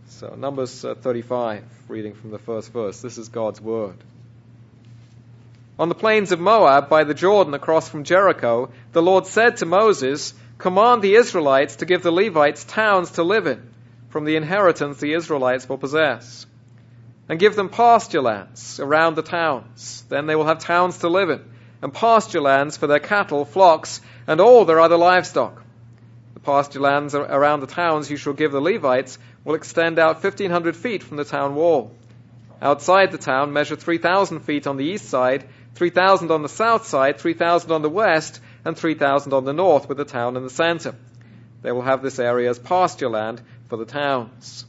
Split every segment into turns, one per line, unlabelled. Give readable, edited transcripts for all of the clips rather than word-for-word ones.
So Numbers 35, reading from the first verse. This is God's word. On the plains of Moab, by the Jordan, across from Jericho, the Lord said to Moses, "Command the Israelites to give the Levites towns to live in, from the inheritance the Israelites will possess. And give them pasture lands around the towns. Then they will have towns to live in, and pasture lands for their cattle, flocks, and all their other livestock. The pasture lands around the towns you shall give the Levites will extend out 1,500 feet from the town wall. Outside the town, measure 3,000 feet on the east side, 3,000 on the south side, 3,000 on the west, and 3,000 on the north, with the town in the center. They will have this area as pasture land for the towns.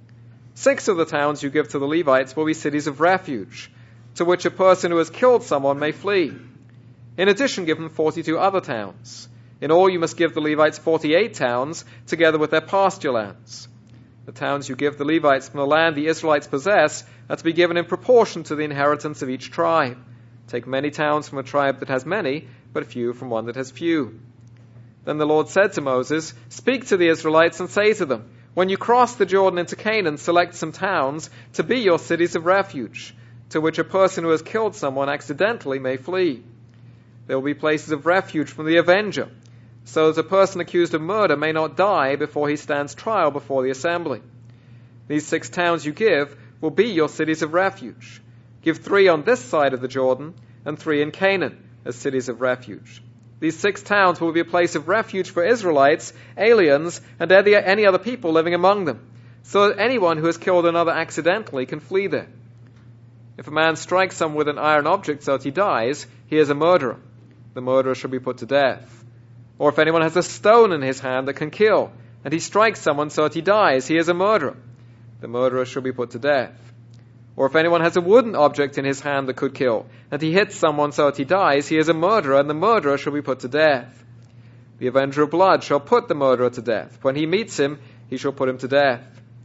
6 of the towns you give to the Levites will be cities of refuge, to which a person who has killed someone may flee. In addition, give them 42 other towns. In all, you must give the Levites 48 towns, together with their pasture lands. The towns you give the Levites from the land the Israelites possess are to be given in proportion to the inheritance of each tribe. Take many towns from a tribe that has many, but few from one that has few." Then the Lord said to Moses, "Speak to the Israelites and say to them, when you cross the Jordan into Canaan, select some towns to be your cities of refuge, to which a person who has killed someone accidentally may flee. There will be places of refuge from the avenger, so that a person accused of murder may not die before he stands trial before the assembly. These 6 towns you give will be your cities of refuge. Give 3 on this side of the Jordan, and 3 in Canaan as cities of refuge. These 6 towns will be a place of refuge for Israelites, aliens, and any other people living among them, so that anyone who has killed another accidentally can flee there. If a man strikes someone with an iron object so that he dies, he is a murderer. The murderer shall be put to death. Or if anyone has a stone in his hand that can kill, and he strikes someone so that he dies, he is a murderer. The murderer shall be put to death. Or if anyone has a wooden object in his hand that could kill, and he hits someone so that he dies, he is a murderer, and the murderer shall be put to death. The avenger of blood shall put the murderer to death. When he meets him, he shall put him to death.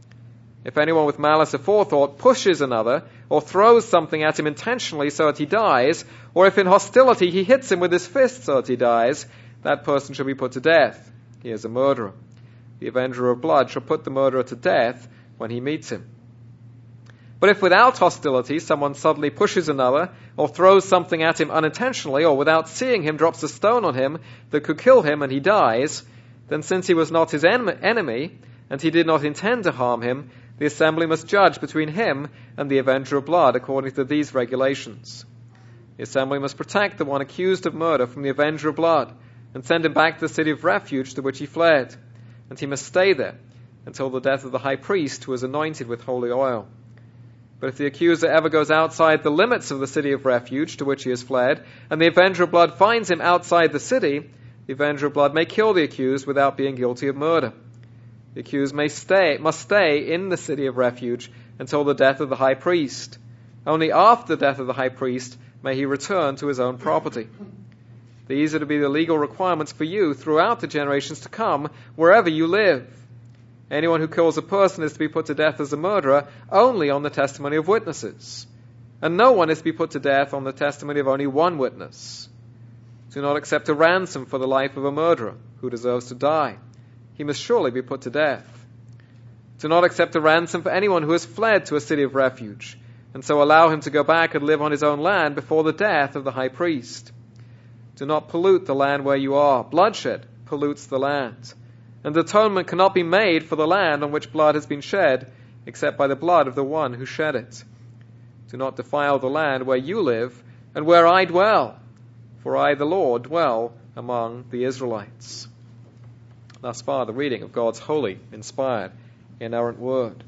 If anyone with malice aforethought pushes another, or throws something at him intentionally so that he dies, or if in hostility he hits him with his fist so that he dies, that person shall be put to death. He is a murderer. The avenger of blood shall put the murderer to death when he meets him. But if without hostility someone suddenly pushes another, or throws something at him unintentionally, or without seeing him drops a stone on him that could kill him and he dies, then since he was not his enemy, and he did not intend to harm him, the assembly must judge between him and the avenger of blood according to these regulations. The assembly must protect the one accused of murder from the avenger of blood, and send him back to the city of refuge to which he fled, and he must stay there until the death of the high priest who is anointed with holy oil. But if the accuser ever goes outside the limits of the city of refuge to which he has fled, and the avenger of blood finds him outside the city, the avenger of blood may kill the accused without being guilty of murder. The accused must stay in the city of refuge until the death of the high priest. Only after the death of the high priest may he return to his own property. These are to be the legal requirements for you throughout the generations to come, wherever you live. Anyone who kills a person is to be put to death as a murderer only on the testimony of witnesses. And no one is to be put to death on the testimony of only one witness. Do not accept a ransom for the life of a murderer who deserves to die. He must surely be put to death. Do not accept a ransom for anyone who has fled to a city of refuge, and so allow him to go back and live on his own land before the death of the high priest. Do not pollute the land where you are. Bloodshed pollutes the land. And atonement cannot be made for the land on which blood has been shed, except by the blood of the one who shed it. Do not defile the land where you live, and where I dwell, for I, the Lord, dwell among the Israelites. Thus far, the reading of God's holy, inspired, inerrant word.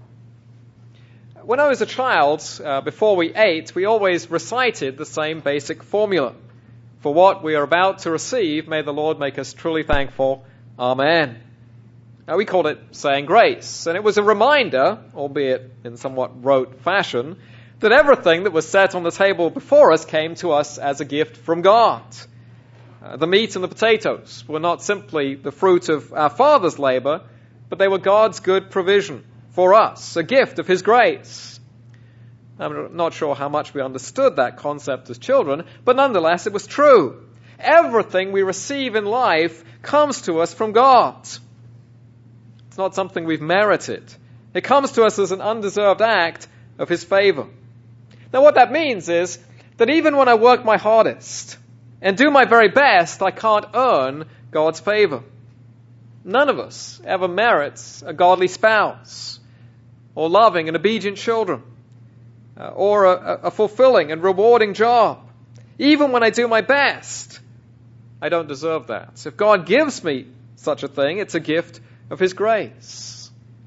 When I was a child, before we ate, we always recited the same basic formula. For what we are about to receive, may the Lord make us truly thankful. Amen. Now, we called it saying grace, and it was a reminder, albeit in somewhat rote fashion, that everything that was set on the table before us came to us as a gift from God. The meat and the potatoes were not simply the fruit of our Father's labor, but they were God's good provision for us, a gift of His grace. I'm not sure how much we understood that concept as children, but nonetheless it was true. Everything we receive in life comes to us from God. It's not something we've merited. It comes to us as an undeserved act of his favor. Now what that means is that even when I work my hardest and do my very best, I can't earn God's favor. None of us ever merits a godly spouse, or loving and obedient children, or a fulfilling and rewarding job. Even when I do my best, I don't deserve that. If God gives me such a thing, it's a gift of his grace.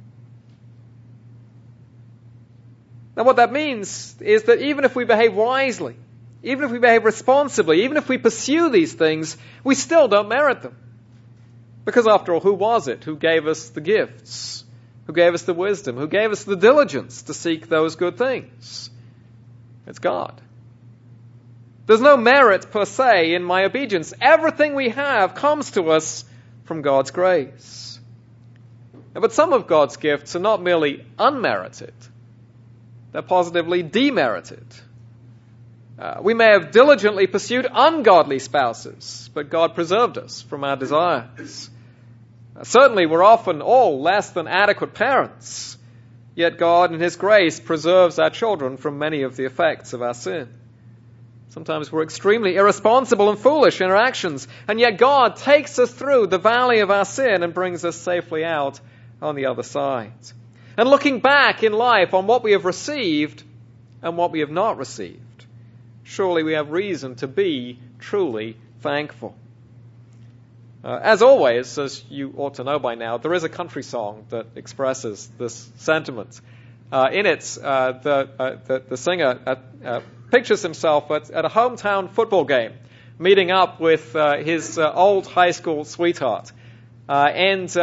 Now what that means is that even if we behave wisely, even if we behave responsibly, even if we pursue these things, we still don't merit them. Because after all, who was it who gave us the gifts? Who gave us the wisdom? Who gave us the diligence to seek those good things? It's God. There's no merit per se in my obedience. Everything we have comes to us from God's grace. But some of God's gifts are not merely unmerited. They're positively demerited. We may have diligently pursued ungodly spouses, but God preserved us from our desires. Certainly, we're often all less than adequate parents, yet God in his grace preserves our children from many of the effects of our sin. Sometimes we're extremely irresponsible and foolish in our actions, and yet God takes us through the valley of our sin and brings us safely out on the other side. And looking back in life on what we have received and what we have not received, surely we have reason to be truly thankful. As always, as you ought to know by now, there is a country song that expresses this sentiment. In it, the singer pictures himself at a hometown football game, meeting up with his old high school sweetheart. As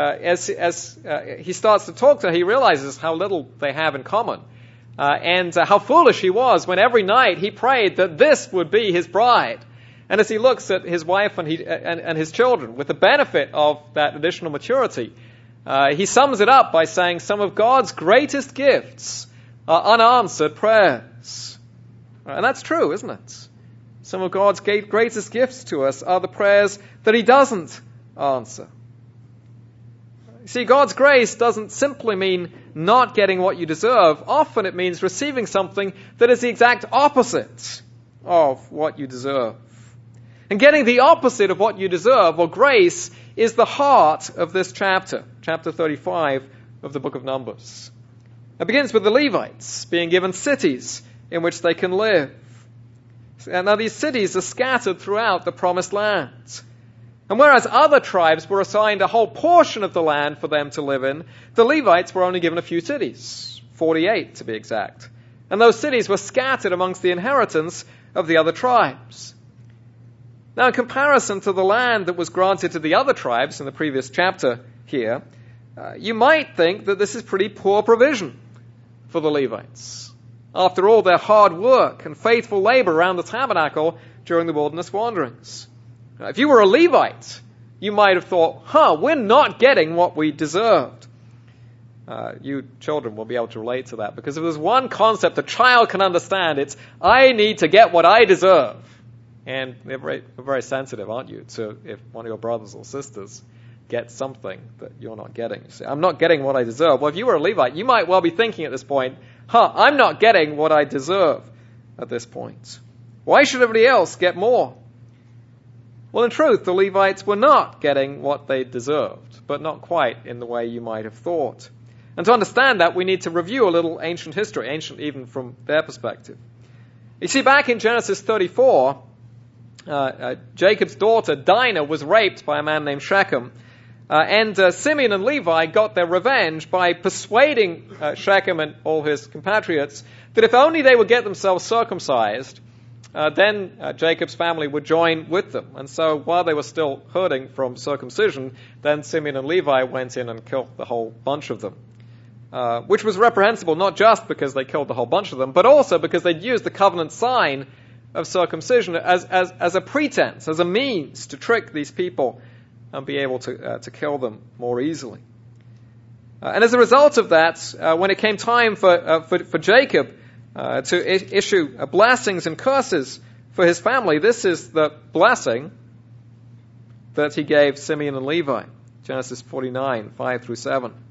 he starts to talk to her, he realizes how little they have in common. And how foolish he was when every night he prayed that this would be his bride. And as he looks at his wife and his children, with the benefit of that additional maturity, he sums it up by saying some of God's greatest gifts are unanswered prayers. And that's true, isn't it? Some of God's greatest gifts to us are the prayers that he doesn't answer. See, God's grace doesn't simply mean not getting what you deserve. Often it means receiving something that is the exact opposite of what you deserve. And getting the opposite of what you deserve, or grace, is the heart of this chapter, chapter 35 of the book of Numbers. It begins with the Levites being given cities in which they can live. And now these cities are scattered throughout the promised land. And whereas other tribes were assigned a whole portion of the land for them to live in, the Levites were only given a few cities, 48 to be exact. And those cities were scattered amongst the inheritance of the other tribes. Now, in comparison to the land that was granted to the other tribes in the previous chapter here, you might think that this is pretty poor provision for the Levites. After all, their hard work and faithful labor around the tabernacle during the wilderness wanderings. If you were a Levite, you might have thought, we're not getting what we deserved. You children will be able to relate to that, because if there's one concept a child can understand, it's, I need to get what I deserve. And they're very sensitive, aren't you, to if one of your brothers or sisters gets something that you're not getting. You say, I'm not getting what I deserve. Well, if you were a Levite, you might well be thinking at this point, I'm not getting what I deserve at this point. Why should everybody else get more? Well, in truth, the Levites were not getting what they deserved, but not quite in the way you might have thought. And to understand that, we need to review a little ancient history, ancient even from their perspective. You see, back in Genesis 34, Jacob's daughter, Dinah, was raped by a man named Shechem. And Simeon and Levi got their revenge by persuading Shechem and all his compatriots that if only they would get themselves circumcised, then Jacob's family would join with them. And so while they were still hurting from circumcision, then Simeon and Levi went in and killed the whole bunch of them. Which was reprehensible not just because they killed the whole bunch of them, but also because they'd used the covenant sign of circumcision as a pretense, as a means to trick these people and be able to kill them more easily. And as a result of that, when it came time for Jacob to issue blessings and curses for his family, this is the blessing that he gave Simeon and Levi. Genesis 49, 5 through 7.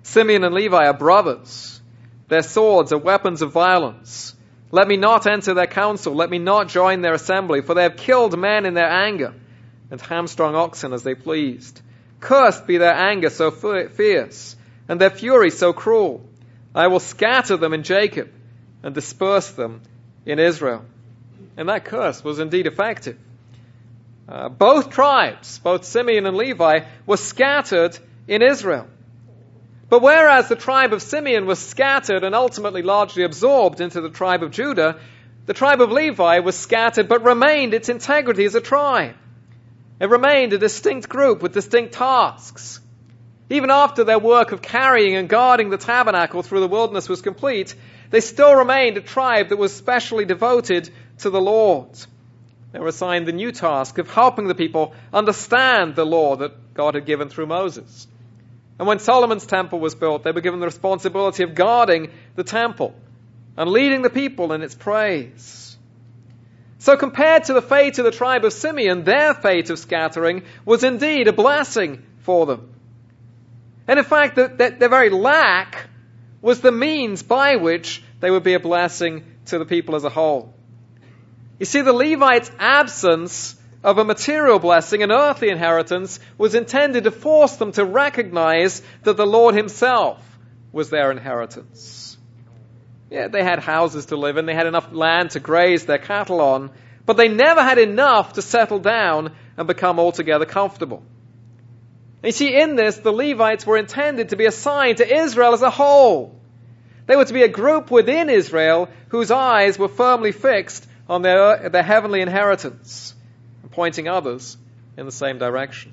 Simeon and Levi are brothers. Their swords are weapons of violence. Let me not enter their council. Let me not join their assembly, for they have killed men in their anger and hamstrung oxen as they pleased. Cursed be their anger so fierce, and their fury so cruel. I will scatter them in Jacob and disperse them in Israel. And that curse was indeed effective. Both tribes, both Simeon and Levi, were scattered in Israel. But whereas the tribe of Simeon was scattered and ultimately largely absorbed into the tribe of Judah, the tribe of Levi was scattered but remained its integrity as a tribe. It remained a distinct group with distinct tasks. Even after their work of carrying and guarding the tabernacle through the wilderness was complete, they still remained a tribe that was specially devoted to the Lord. They were assigned the new task of helping the people understand the law that God had given through Moses. And when Solomon's temple was built, they were given the responsibility of guarding the temple and leading the people in its praise. So compared to the fate of the tribe of Simeon, their fate of scattering was indeed a blessing for them. And in fact, their very lack was the means by which they would be a blessing to the people as a whole. You see, the Levites' absence of a material blessing, an earthly inheritance, was intended to force them to recognize that the Lord himself was their inheritance. Yeah, they had houses to live in, they had enough land to graze their cattle on, but they never had enough to settle down and become altogether comfortable. And you see, in this, the Levites were intended to be assigned to Israel as a whole. They were to be a group within Israel whose eyes were firmly fixed on their heavenly inheritance, pointing others in the same direction.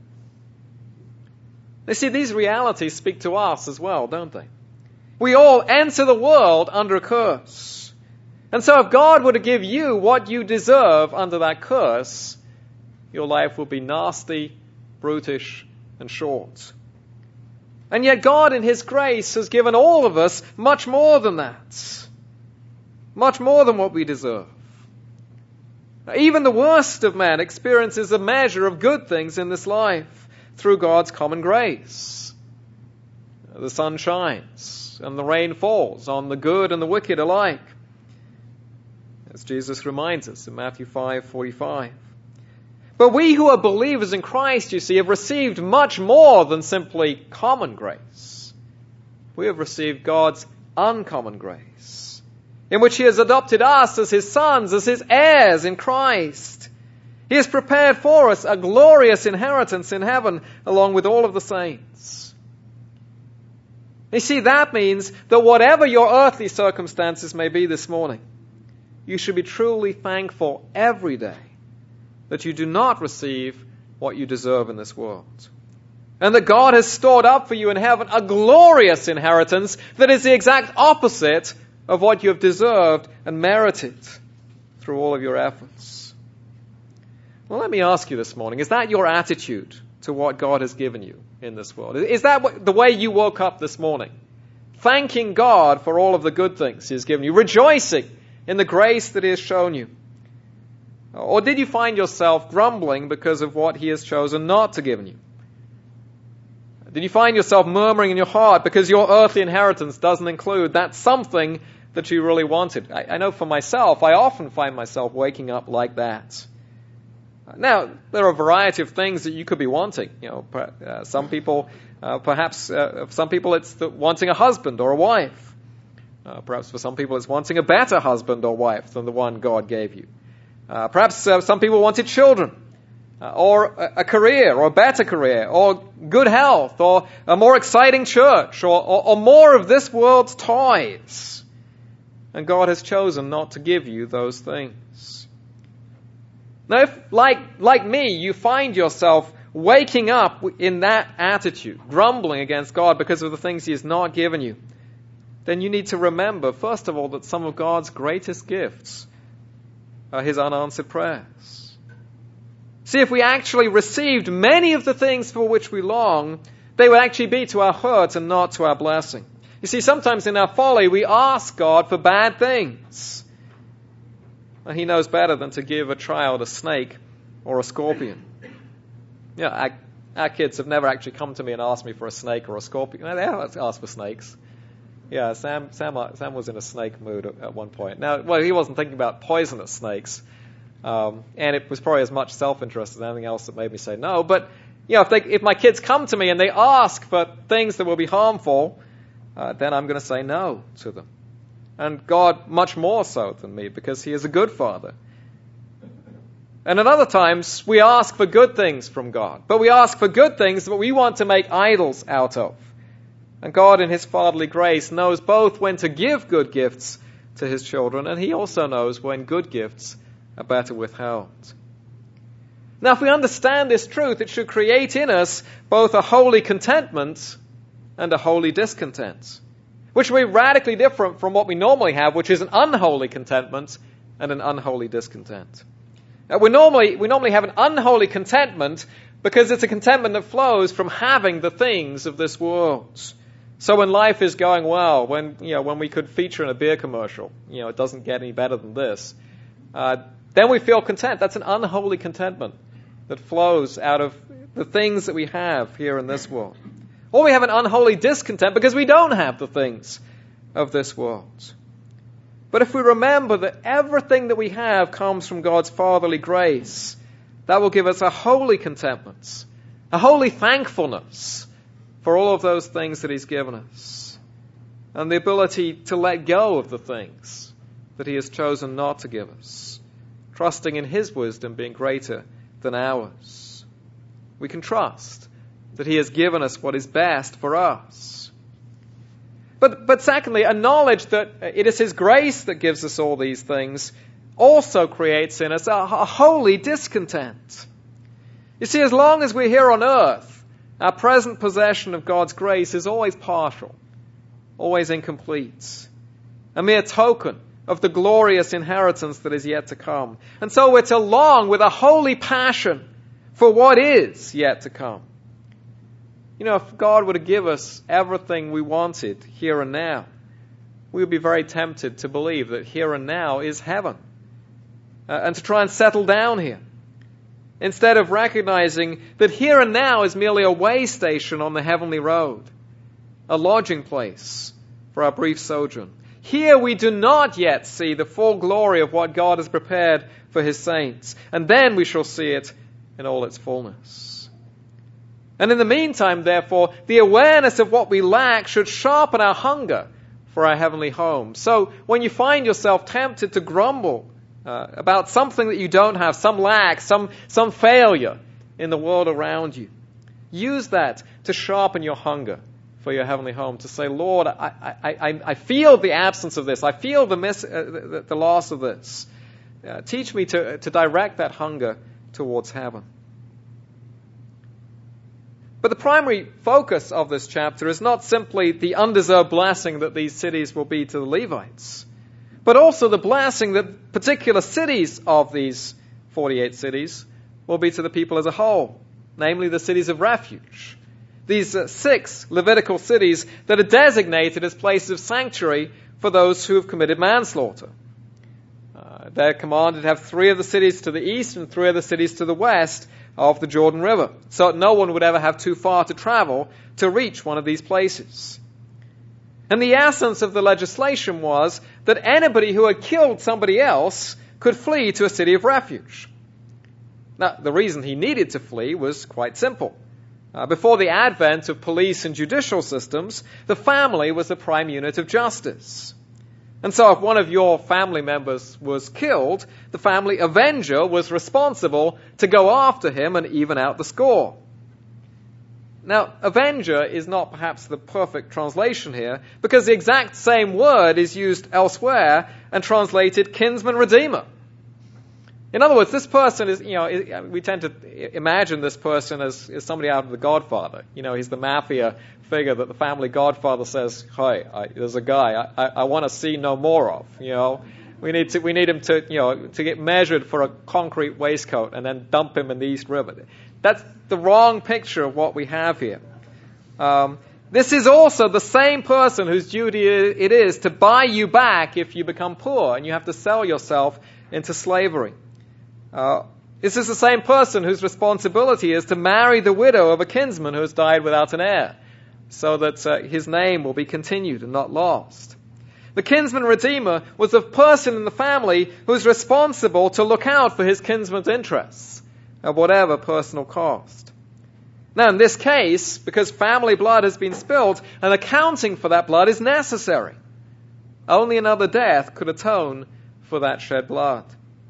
You see, these realities speak to us as well, don't they? We all enter the world under a curse. And so if God were to give you what you deserve under that curse, your life will be nasty, brutish, and short. And yet God in his grace has given all of us much more than that. Much more than what we deserve. Even the worst of men experiences a measure of good things in this life through God's common grace. The sun shines and the rain falls on the good and the wicked alike, as Jesus reminds us in Matthew 5:45. But we who are believers in Christ, you see, have received much more than simply common grace. We have received God's uncommon grace, in which he has adopted us as his sons, as his heirs in Christ. He has prepared for us a glorious inheritance in heaven, along with all of the saints. You see, that means that whatever your earthly circumstances may be this morning, you should be truly thankful every day that you do not receive what you deserve in this world. And that God has stored up for you in heaven a glorious inheritance that is the exact opposite of what you have deserved and merited through all of your efforts. Well, let me ask you this morning, is that your attitude to what God has given you in this world? Is that the way you woke up this morning? Thanking God for all of the good things he has given you, rejoicing in the grace that he has shown you? Or did you find yourself grumbling because of what he has chosen not to give you? Did you find yourself murmuring in your heart because your earthly inheritance doesn't include that something that you really wanted? I know for myself, I often find myself waking up like that. Now, there are a variety of things that you could be wanting. Some people, perhaps for some people it's wanting a husband or a wife. Perhaps for some people it's wanting a better husband or wife than the one God gave you. Perhaps some people wanted children, or a career, or a better career, or good health, or a more exciting church, or more of this world's toys. And God has chosen not to give you those things. Now, if, like me, you find yourself waking up in that attitude, grumbling against God because of the things he has not given you, then you need to remember, first of all, that some of God's greatest gifts are his unanswered prayers. See, if we actually received many of the things for which we long, they would actually be to our hurt and not to our blessing. You see, sometimes in our folly, we ask God for bad things. And he knows better than to give a child a snake or a scorpion. Our kids have never actually come to me and asked me for a snake or a scorpion. No, they haven't asked for snakes. Yeah, Sam was in a snake mood at one point. Now, well, he wasn't thinking about poisonous snakes, and it was probably as much self-interest as anything else that made me say no. But if my kids come to me and they ask for things that will be harmful, then I'm going to say no to them. And God much more so than me, because He is a good Father. And at other times, we ask for good things from God. But we ask for good things that we want to make idols out of. And God, in His fatherly grace, knows both when to give good gifts to His children, and He also knows when good gifts are better withheld. Now, if we understand this truth, it should create in us both a holy contentment and a holy discontent, which will be radically different from what we normally have, which is an unholy contentment and an unholy discontent. We normally have an unholy contentment because it's a contentment that flows from having the things of this world. So when life is going well, when we could feature in a beer commercial, it doesn't get any better than this, then we feel content. That's an unholy contentment that flows out of the things that we have here in this world. Or we have an unholy discontent because we don't have the things of this world. But if we remember that everything that we have comes from God's fatherly grace, that will give us a holy contentment, a holy thankfulness for all of those things that He's given us, and the ability to let go of the things that He has chosen not to give us, trusting in His wisdom being greater than ours. We can trust that He has given us what is best for us. But secondly, a knowledge that it is His grace that gives us all these things also creates in us a holy discontent. You see, as long as we're here on earth, our present possession of God's grace is always partial, always incomplete, a mere token of the glorious inheritance that is yet to come. And so we're to long with a holy passion for what is yet to come. If God were to give us everything we wanted here and now, we would be very tempted to believe that here and now is heaven, and to try and settle down here, instead of recognizing that here and now is merely a way station on the heavenly road, a lodging place for our brief sojourn. Here we do not yet see the full glory of what God has prepared for His saints, and then we shall see it in all its fullness. And in the meantime, therefore, the awareness of what we lack should sharpen our hunger for our heavenly home. So when you find yourself tempted to grumble about something that you don't have, some lack, some failure in the world around you, use that to sharpen your hunger for your heavenly home, to say, Lord, I feel the absence of this. I feel the loss of this. Teach me to direct that hunger towards heaven. But the primary focus of this chapter is not simply the undeserved blessing that these cities will be to the Levites, but also the blessing that particular cities of these 48 cities will be to the people as a whole, namely the cities of refuge. These 6 Levitical cities that are designated as places of sanctuary for those who have committed manslaughter. They're commanded to have 3 of the cities to the east and 3 of the cities to the west of the Jordan River, so that no one would ever have too far to travel to reach one of these places. And the essence of the legislation was that anybody who had killed somebody else could flee to a city of refuge. Now, the reason he needed to flee was quite simple. Before the advent of police and judicial systems, the family was the prime unit of justice. And so if one of your family members was killed, the family avenger was responsible to go after him and even out the score. Now, avenger is not perhaps the perfect translation here, because the exact same word is used elsewhere and translated kinsman redeemer. In other words, this person is, we tend to imagine this person as somebody out of The Godfather. He's the mafia figure that the family godfather says, "Hey, there's a guy I want to see no more of." We need him to get measured for a concrete waistcoat and then dump him in the East River. That's the wrong picture of what we have here. This is also the same person whose duty it is to buy you back if you become poor and you have to sell yourself into slavery. Is this the same person whose responsibility is to marry the widow of a kinsman who has died without an heir, so that his name will be continued and not lost? The kinsman redeemer was a person in the family who was responsible to look out for his kinsman's interests at whatever personal cost. Now, in this case, because family blood has been spilled, an accounting for that blood is necessary. Only another death could atone for that shed blood.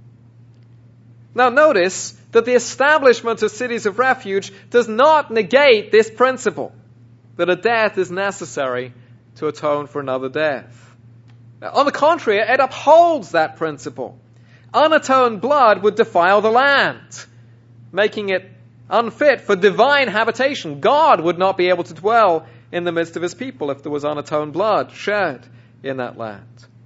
Now, notice that the establishment of cities of refuge does not negate this principle, that a death is necessary to atone for another death. On the contrary, it upholds that principle. Unatoned blood would defile the land, making it unfit for divine habitation. God would not be able to dwell in the midst of his people if there was unatoned blood shed in that land.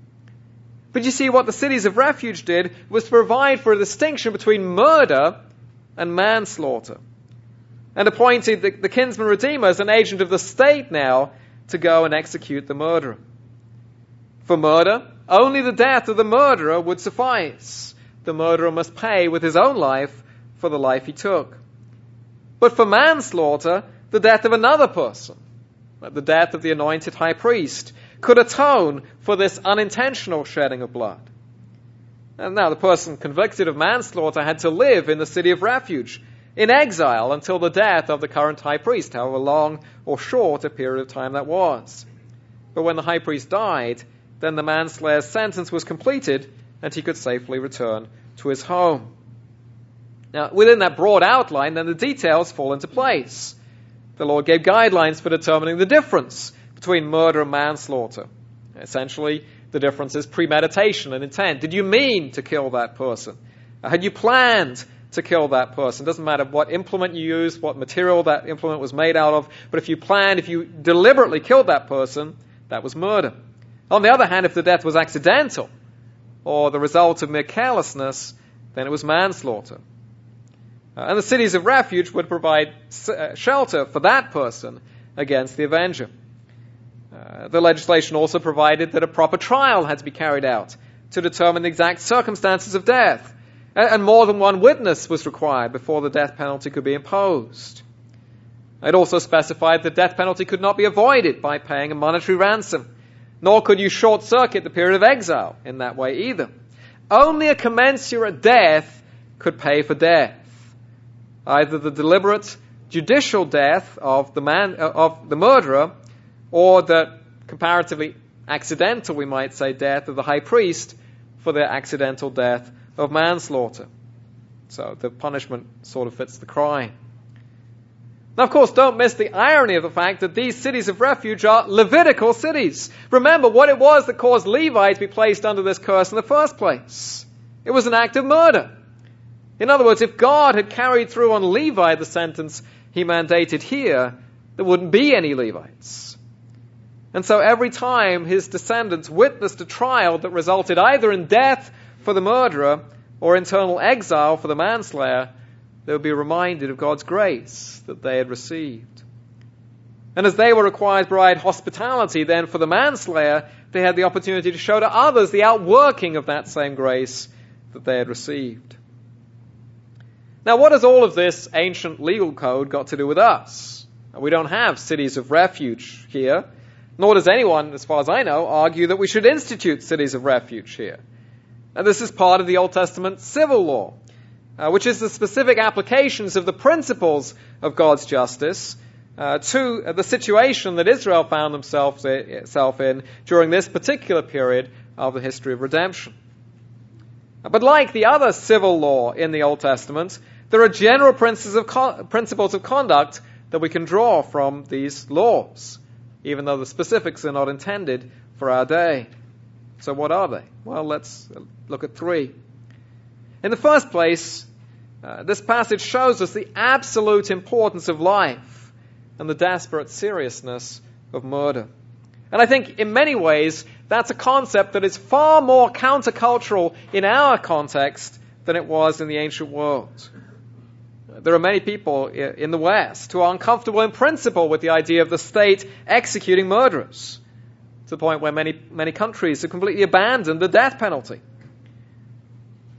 But you see, what the cities of refuge did was to provide for a distinction between murder and manslaughter, and appointed the kinsman redeemer as an agent of the state now to go and execute the murderer. For murder, only the death of the murderer would suffice. The murderer must pay with his own life for the life he took. But for manslaughter, the death of another person, like the death of the anointed high priest, could atone for this unintentional shedding of blood. And now the person convicted of manslaughter had to live in the city of refuge, in exile until the death of the current high priest, however long or short a period of time that was. But when the high priest died, then the manslayer's sentence was completed and he could safely return to his home. Now, within that broad outline, then the details fall into place. The Lord gave guidelines for determining the difference between murder and manslaughter. Essentially, the difference is premeditation and intent. Did you mean to kill that person? Had you planned to kill that person? Doesn't matter what implement you used, what material that implement was made out of, but if you planned, if you deliberately killed that person, that was murder. On the other hand, if the death was accidental or the result of mere carelessness, then it was manslaughter. And the cities of refuge would provide shelter for that person against the avenger. The legislation also provided that a proper trial had to be carried out to determine the exact circumstances of death, and more than one witness was required before the death penalty could be imposed. It also specified the death penalty could not be avoided by paying a monetary ransom, nor could you short-circuit the period of exile in that way either. Only a commensurate death could pay for death. Either the deliberate judicial death of the murderer, or the comparatively accidental, we might say, death of the high priest for the accidental death of manslaughter. So the punishment sort of fits the crime. Now, of course, don't miss the irony of the fact that these cities of refuge are Levitical cities. Remember what it was that caused Levi to be placed under this curse in the first place. It was an act of murder. In other words, if God had carried through on Levi the sentence he mandated here, there wouldn't be any Levites. And so every time his descendants witnessed a trial that resulted either in death for the murderer or internal exile for the manslayer, they would be reminded of God's grace that they had received. And as they were required to provide hospitality then for the manslayer, they had the opportunity to show to others the outworking of that same grace that they had received. Now, what has all of this ancient legal code got to do with us? We don't have cities of refuge here, nor does anyone, as far as I know, argue that we should institute cities of refuge here. Now, this is part of the Old Testament civil law, which is the specific applications of the principles of God's justice to the situation that Israel found itself in during this particular period of the history of redemption. But like the other civil law in the Old Testament, there are general principles of conduct that we can draw from these laws, even though the specifics are not intended for our day. So what are they? Well, let's look at three. In the first place, this passage shows us the absolute importance of life and the desperate seriousness of murder. And I think in many ways, that's a concept that is far more countercultural in our context than it was in the ancient world. There are many people in the West who are uncomfortable in principle with the idea of the state executing murderers, to the point where many countries have completely abandoned the death penalty.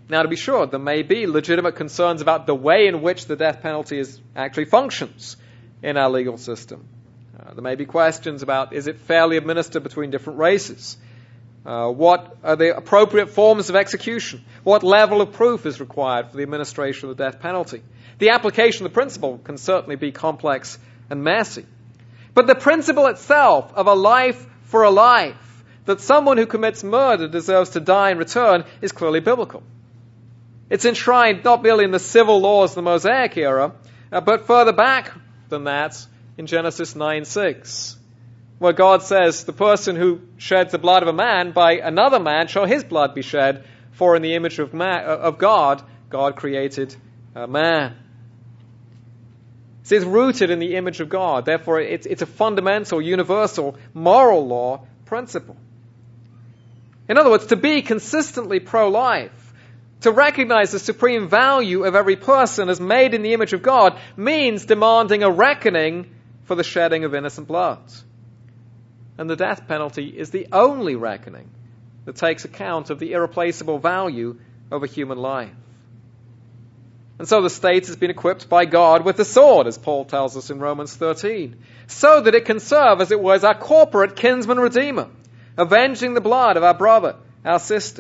Now, to be sure, there may be legitimate concerns about the way in which the death penalty actually functions in our legal system. There may be questions about, is it fairly administered between different races? What are the appropriate forms of execution? What level of proof is required for the administration of the death penalty? The application of the principle can certainly be complex and messy. But the principle itself of a life for a life, that someone who commits murder deserves to die in return, is clearly biblical. It's enshrined not merely in the civil laws of the Mosaic era, but further back than that in Genesis 9:6, where God says, the person who sheds the blood of a man, by another man shall his blood be shed, for in the image of God, God created man. It's rooted in the image of God. Therefore, it's a fundamental, universal, moral law principle. In other words, to be consistently pro-life, to recognize the supreme value of every person as made in the image of God, means demanding a reckoning for the shedding of innocent blood. And the death penalty is the only reckoning that takes account of the irreplaceable value of a human life. And so the state has been equipped by God with the sword, as Paul tells us in Romans 13, so that it can serve, as it were, as our corporate kinsman redeemer, avenging the blood of our brother, our sister.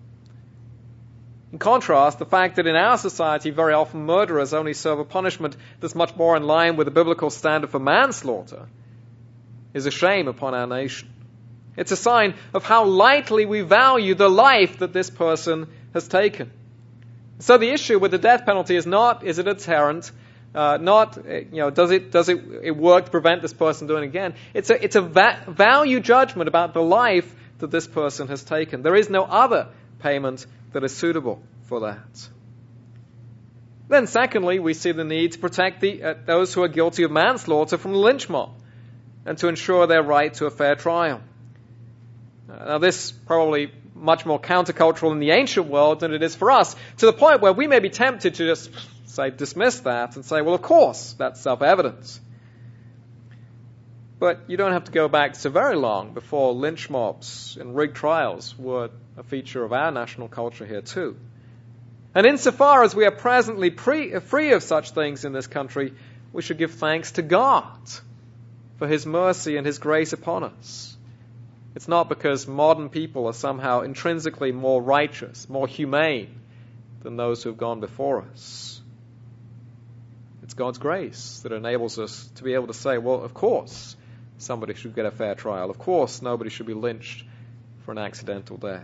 In contrast, the fact that in our society very often murderers only serve a punishment that's much more in line with the biblical standard for manslaughter is a shame upon our nation. It's a sign of how lightly we value the life that this person has taken. So the issue with the death penalty is not, is it a deterrent? Does it work to prevent this person doing it again? It's a value judgment about the life that this person has taken. There is no other payment that is suitable for that. Then secondly, we see the need to protect those who are guilty of manslaughter from the lynch mob and to ensure their right to a fair trial. Now this probably much more countercultural in the ancient world than it is for us, to the point where we may be tempted to just dismiss that and say, well, of course, that's self-evident. But you don't have to go back so very long before lynch mobs and rigged trials were a feature of our national culture here too. And insofar as we are presently free of such things in this country, we should give thanks to God for His mercy and His grace upon us. It's not because modern people are somehow intrinsically more righteous, more humane than those who have gone before us. It's God's grace that enables us to be able to say, well, of course, somebody should get a fair trial. Of course, nobody should be lynched for an accidental death.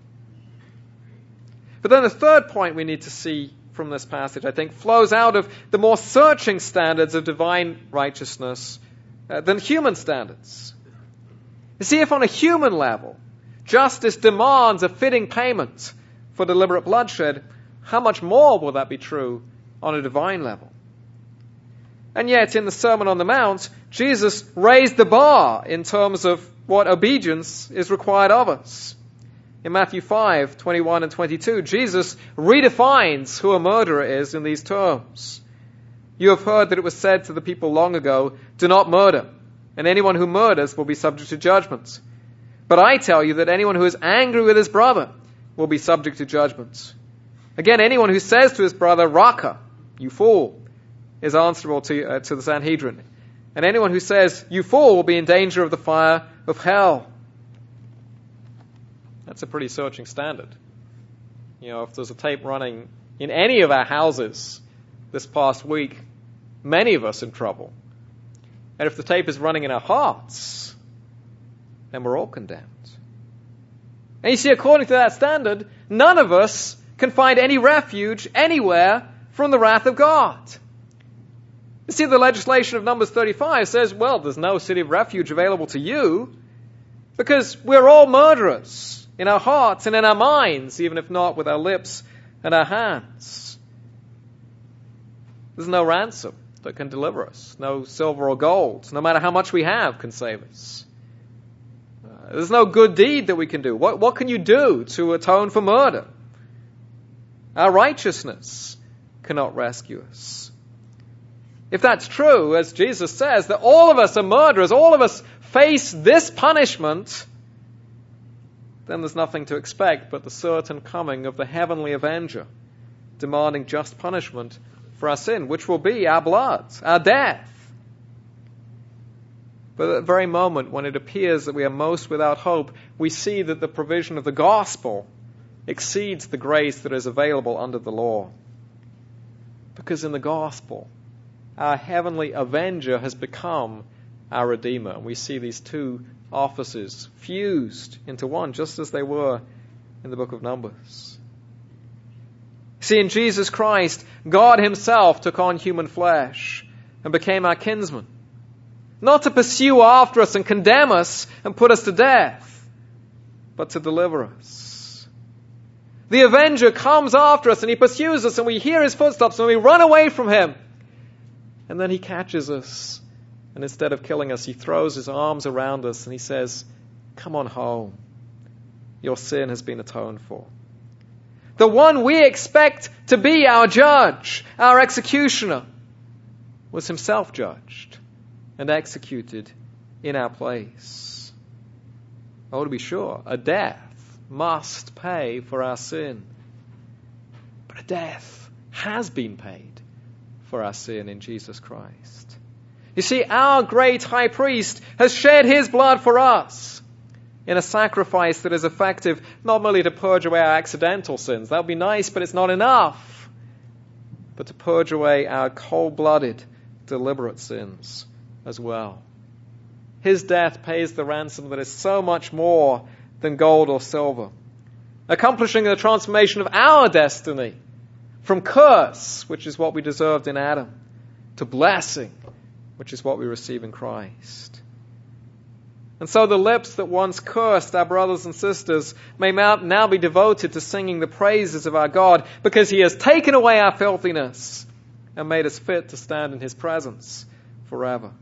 But then the third point we need to see from this passage, I think, flows out of the more searching standards of divine righteousness than human standards. You see, if on a human level, justice demands a fitting payment for deliberate bloodshed, how much more will that be true on a divine level? And yet, in the Sermon on the Mount, Jesus raised the bar in terms of what obedience is required of us. In Matthew 5:21 and 22, Jesus redefines who a murderer is in these terms. You have heard that it was said to the people long ago, do not murder, and anyone who murders will be subject to judgment. But I tell you that anyone who is angry with his brother will be subject to judgment. Again, anyone who says to his brother, Raka, you fool, is answerable to the Sanhedrin. And anyone who says, you fool, will be in danger of the fire of hell. That's a pretty searching standard. If there's a tape running in any of our houses this past week, many of us in trouble. And if the tape is running in our hearts, then we're all condemned. And you see, according to that standard, none of us can find any refuge anywhere from the wrath of God. You see, the legislation of Numbers 35 says, well, there's no city of refuge available to you because we're all murderers in our hearts and in our minds, even if not with our lips and our hands. There's no ransom that can deliver us. No silver or gold, no matter how much we have, can save us. There's no good deed that we can do. What can you do to atone for murder? Our righteousness cannot rescue us. If that's true, as Jesus says, that all of us are murderers, all of us face this punishment, then there's nothing to expect but the certain coming of the heavenly avenger, demanding just punishment for our sin, which will be our blood, our death. But at the very moment when it appears that we are most without hope, we see that the provision of the gospel exceeds the grace that is available under the law. Because in the gospel, our heavenly avenger has become our Redeemer. And we see these two offices fused into one, just as they were in the book of Numbers. See, in Jesus Christ, God himself took on human flesh and became our kinsman. Not to pursue after us and condemn us and put us to death, but to deliver us. The avenger comes after us and he pursues us and we hear his footsteps and we run away from him. And then he catches us, and instead of killing us, he throws his arms around us and he says, "Come on home. Your sin has been atoned for." The one we expect to be our judge, our executioner, was himself judged and executed in our place. Oh, to be sure, a death must pay for our sin. But a death has been paid for our sin in Jesus Christ. You see, our great high priest has shed his blood for us in a sacrifice that is effective not merely to purge away our accidental sins. That would be nice, but it's not enough. But to purge away our cold-blooded, deliberate sins as well. His death pays the ransom that is so much more than gold or silver, accomplishing the transformation of our destiny from curse, which is what we deserved in Adam, to blessing, which is what we receive in Christ. And so the lips that once cursed our brothers and sisters may now be devoted to singing the praises of our God, because he has taken away our filthiness and made us fit to stand in his presence forever.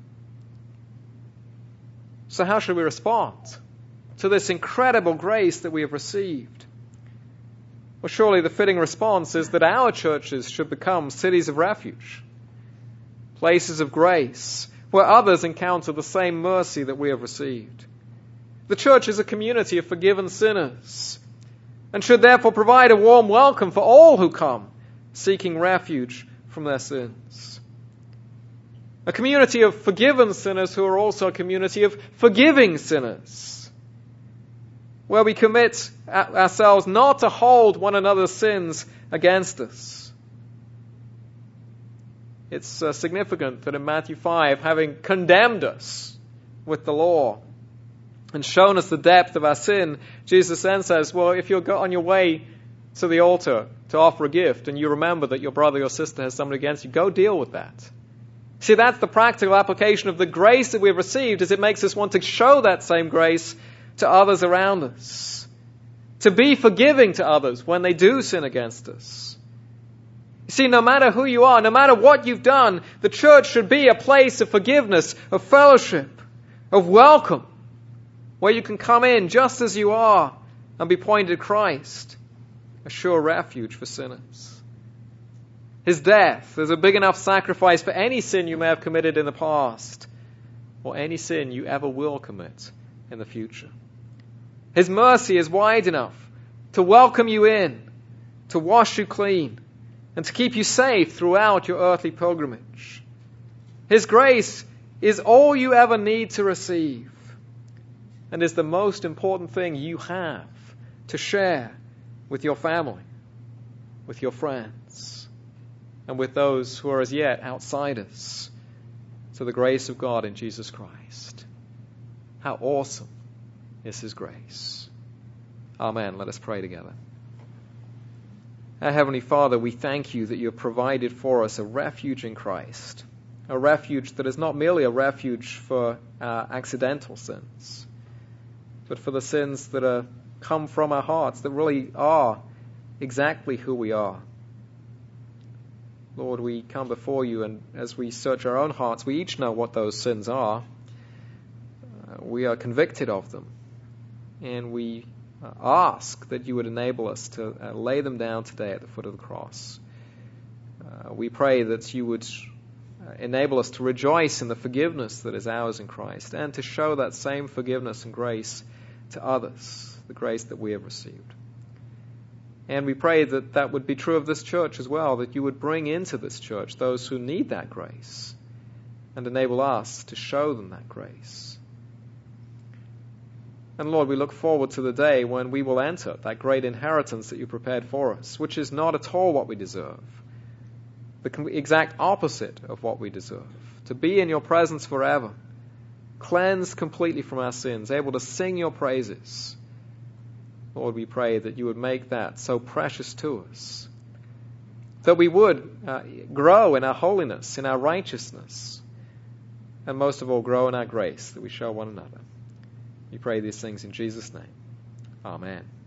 So how should we respond to this incredible grace that we have received? Well, surely the fitting response is that our churches should become cities of refuge, places of grace, where others encounter the same mercy that we have received. The church is a community of forgiven sinners and should therefore provide a warm welcome for all who come seeking refuge from their sins. A community of forgiven sinners who are also a community of forgiving sinners, where we commit ourselves not to hold one another's sins against us. It's significant that in Matthew 5, having condemned us with the law and shown us the depth of our sin, Jesus then says, well, if you're on your way to the altar to offer a gift and you remember that your brother or sister has something against you, go deal with that. See, that's the practical application of the grace that we've received, is it makes us want to show that same grace to others around us, to be forgiving to others when they do sin against us. You see, no matter who you are, no matter what you've done, the church should be a place of forgiveness, of fellowship, of welcome, where you can come in just as you are and be pointed to Christ, a sure refuge for sinners. His death is a big enough sacrifice for any sin you may have committed in the past, or any sin you ever will commit in the future. His mercy is wide enough to welcome you in, to wash you clean, and to keep you safe throughout your earthly pilgrimage. His grace is all you ever need to receive, and is the most important thing you have to share with your family, with your friends, and with those who are as yet outsiders to the grace of God in Jesus Christ. How awesome is his grace. Amen. Let us pray together. Our Heavenly Father, we thank you that you have provided for us a refuge in Christ, a refuge that is not merely a refuge for our accidental sins, but for the sins that come from our hearts, that really are exactly who we are. Lord, we come before you, and as we search our own hearts, we each know what those sins are. We are convicted of them, and we ask that you would enable us to lay them down today at the foot of the cross. We pray that you would enable us to rejoice in the forgiveness that is ours in Christ, and to show that same forgiveness and grace to others, the grace that we have received. And we pray that that would be true of this church as well, that you would bring into this church those who need that grace and enable us to show them that grace. And Lord, we look forward to the day when we will enter that great inheritance that you prepared for us, which is not at all what we deserve, the exact opposite of what we deserve, to be in your presence forever, cleansed completely from our sins, able to sing your praises. Lord, we pray that you would make that so precious to us, that we would grow in our holiness, in our righteousness, and most of all, grow in our grace that we show one another. We pray these things in Jesus' name. Amen.